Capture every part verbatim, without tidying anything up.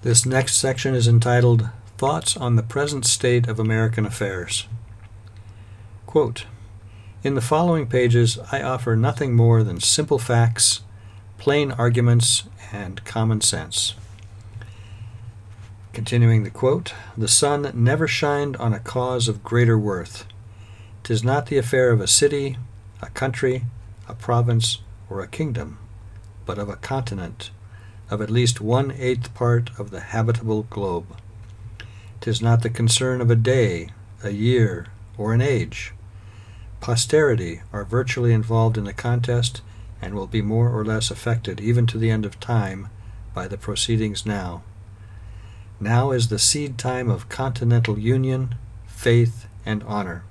This next section is entitled Thoughts on the Present State of American Affairs. Quote, "In the following pages I offer nothing more than simple facts, plain arguments, and common sense." Continuing the quote, "The sun never shined on a cause of greater worth. 'Tis not the affair of a city, a country, a province, or a kingdom, but of a continent, of at least one-eighth part of the habitable globe. 'Tis not the concern of a day, a year, or an age. Posterity are virtually involved in the contest, and will be more or less affected, even to the end of time, by the proceedings now. Now is the seed time of continental union, faith, and honor.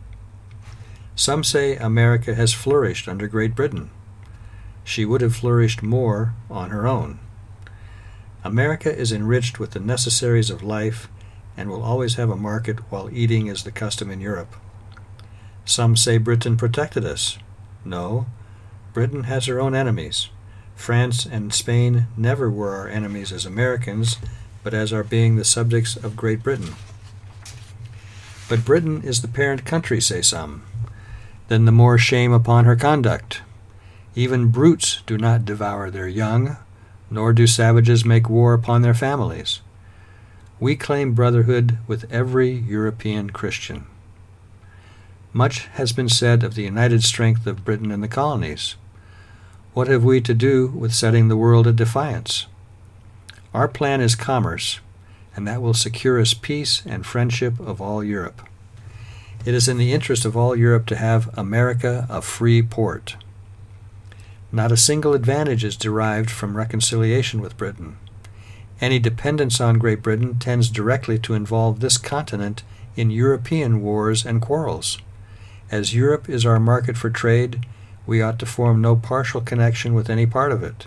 Some say America has flourished under Great Britain. She would have flourished more on her own. America is enriched with the necessaries of life and will always have a market while eating is the custom in Europe. Some say Britain protected us. No, Britain has her own enemies. France and Spain never were our enemies as Americans, but as our being the subjects of Great Britain. But Britain is the parent country, say some. Then the more shame upon her conduct. Even brutes do not devour their young, nor do savages make war upon their families. We claim brotherhood with every European Christian. Much has been said of the united strength of Britain and the colonies. What have we to do with setting the world at defiance? Our plan is commerce, and that will secure us peace and friendship of all Europe. It is in the interest of all Europe to have America a free port. Not a single advantage is derived from reconciliation with Britain. Any dependence on Great Britain tends directly to involve this continent in European wars and quarrels. As Europe is our market for trade, we ought to form no partial connection with any part of it.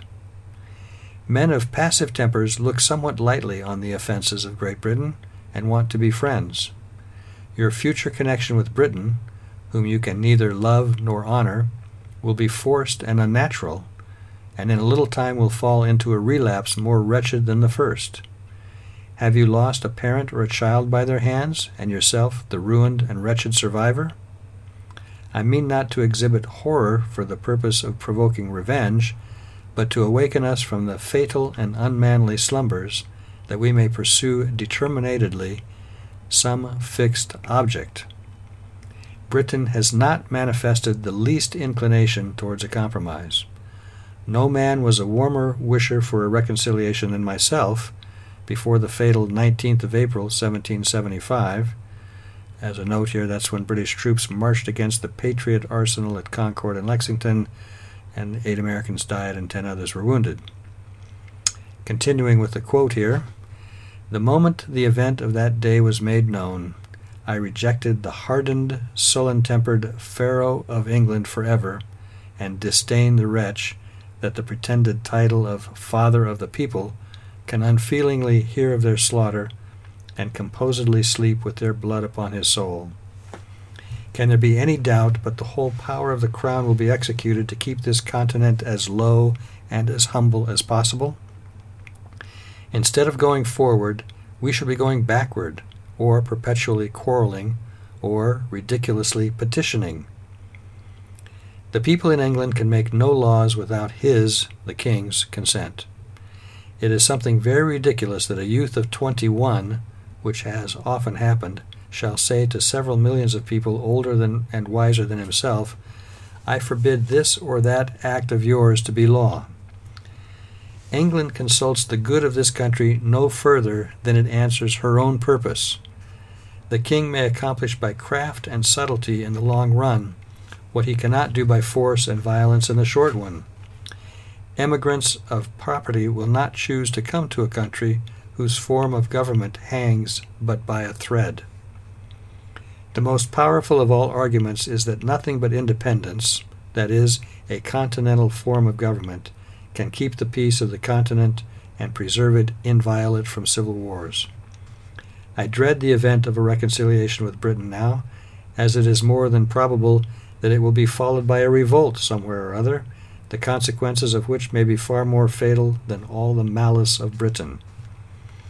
Men of passive tempers look somewhat lightly on the offenses of Great Britain and want to be friends. Your future connection with Britain, whom you can neither love nor honor, will be forced and unnatural, and in a little time will fall into a relapse more wretched than the first. Have you lost a parent or a child by their hands, and yourself the ruined and wretched survivor? I mean not to exhibit horror for the purpose of provoking revenge, but to awaken us from the fatal and unmanly slumbers, that we may pursue determinedly some fixed object. Britain has not manifested the least inclination towards a compromise. No man was a warmer wisher for a reconciliation than myself before the fatal nineteenth of April, seventeen seventy-five. As a note here, that's when British troops marched against the Patriot arsenal at Concord and Lexington, and eight Americans died and ten others were wounded. Continuing with the quote here, "The moment the event of that day was made known, I rejected the hardened, sullen-tempered Pharaoh of England forever, and disdain the wretch that the pretended title of Father of the People can unfeelingly hear of their slaughter and composedly sleep with their blood upon his soul. Can there be any doubt but the whole power of the crown will be executed to keep this continent as low and as humble as possible? Instead of going forward, we shall be going backward, or perpetually quarreling, or ridiculously petitioning. The people in England can make no laws without his, the king's, consent. It is something very ridiculous that a youth of twenty-one, which has often happened, shall say to several millions of people older than and wiser than himself, 'I forbid this or that act of yours to be law.' England consults the good of this country no further than it answers her own purpose. The king may accomplish by craft and subtlety in the long run what he cannot do by force and violence in the short one. Emigrants of property will not choose to come to a country whose form of government hangs but by a thread. The most powerful of all arguments is that nothing but independence, that is, a continental form of government, can keep the peace of the continent and preserve it inviolate from civil wars. I dread the event of a reconciliation with Britain now, as it is more than probable that it will be followed by a revolt somewhere or other, the consequences of which may be far more fatal than all the malice of Britain.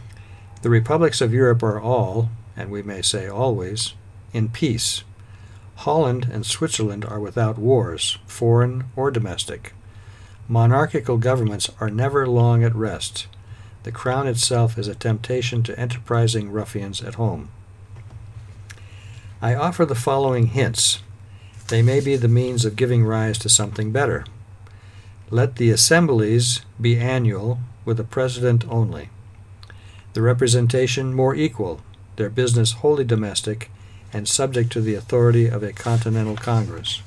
The republics of Europe are all, and we may say always, in peace. Holland and Switzerland are without wars, foreign or domestic. Monarchical governments are never long at rest. The crown itself is a temptation to enterprising ruffians at home. I offer the following hints. They may be the means of giving rise to something better. Let the assemblies be annual, with a president only. The representation more equal, their business wholly domestic, and subject to the authority of a continental Congress.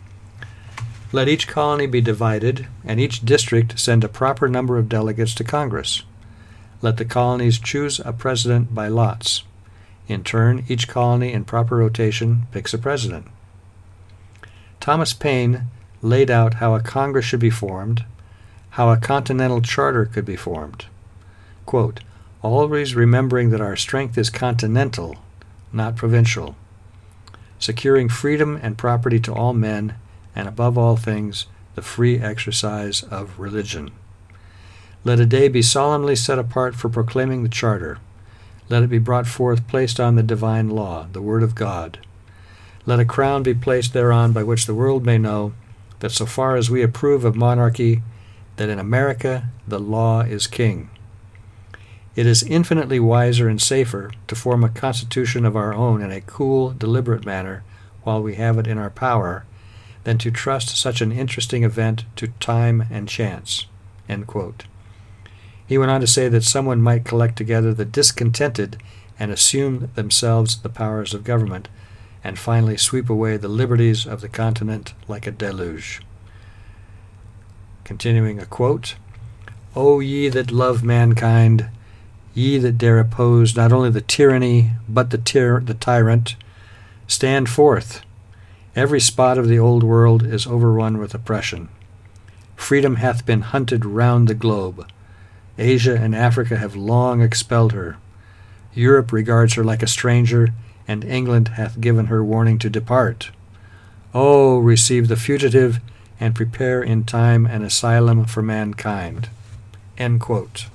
Let each colony be divided, and each district send a proper number of delegates to Congress. Let the colonies choose a president by lots. In turn, each colony in proper rotation picks a president. Thomas Paine laid out how a Congress should be formed, how a continental charter could be formed. Quote, always remembering that our strength is continental, not provincial, securing freedom and property to all men, and above all things, the free exercise of religion. Let a day be solemnly set apart for proclaiming the charter. Let it be brought forth placed on the divine law, the word of God. Let a crown be placed thereon by which the world may know that so far as we approve of monarchy, that in America the law is king. It is infinitely wiser and safer to form a constitution of our own in a cool, deliberate manner while we have it in our power than to trust such an interesting event to time and chance." End quote. He went on to say that someone might collect together the discontented and assume themselves the powers of government, and finally sweep away the liberties of the continent like a deluge. Continuing a quote, "O ye that love mankind, ye that dare oppose not only the tyranny, but the, tyr- the tyrant, stand forth. Every spot of the old world is overrun with oppression. Freedom hath been hunted round the globe. Asia and Africa have long expelled her. Europe regards her like a stranger, and England hath given her warning to depart. Oh, receive the fugitive, and prepare in time an asylum for mankind." End quote.